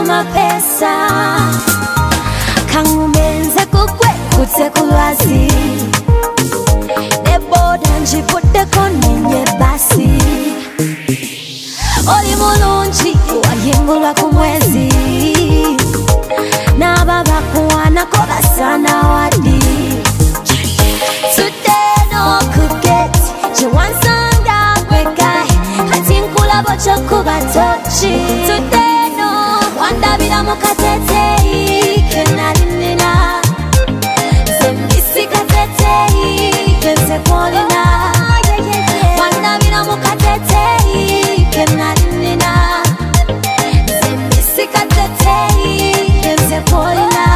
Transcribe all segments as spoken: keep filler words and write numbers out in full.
mapesa kangumenze kukwe kutse kulwazi neboda njivuddeko nenye basi oli mulungi wayimbulwa ku mwezi n'ababa kuwanako basana wadi today no kuget jiwansanga kwekai kati nkulabo kyokuba toki today no wandabira mu kateteyi kenalinina zembisi kateteyi kenze kwolina wandabira mu kateteyi kenalinina zembisi kateteyi kenze kwolina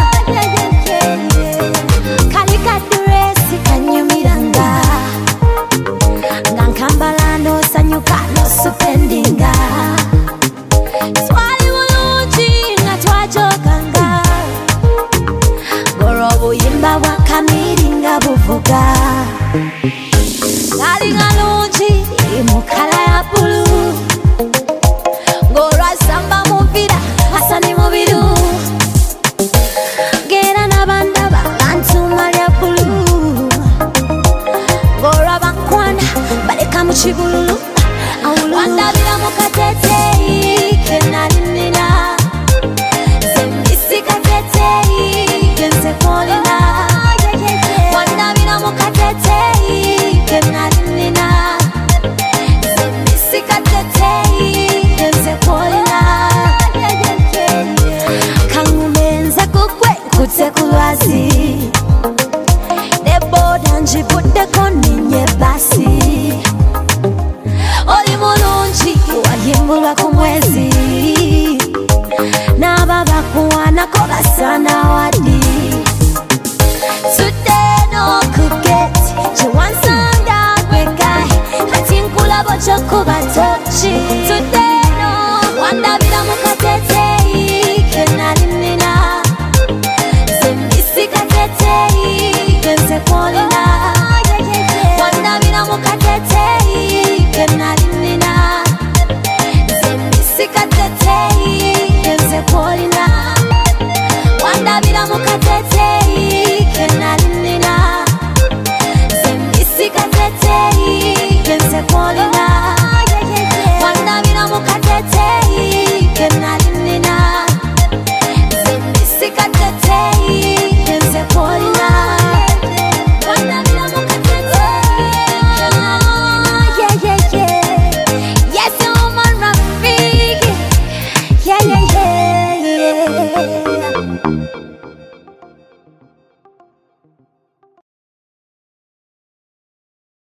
kali kaduresi kanyumiranga nga nkambala nosanyuka nosupendinga twali bulungi nga twajoganga ngolwo obuyimba bwa kamiri nga buvuga ngali ngalungi mu kala ya bulu ngolwo asamba muvira asani mubiru gera nabandaba bantuma lya bulu ngolwo abakwana baleka mu kibululu wandabira mu kateteyi kenalinina zembisi kateteyi kenze kwolina wandabira mu kateteyi kenalinina zembisi kateteyi kenze kwolina kangumenze kukwe nkutse kulwazi neboda njivuddeko nenye basi oli mulungi wayimbulwa ku mwezi n'ababa kuwanako basana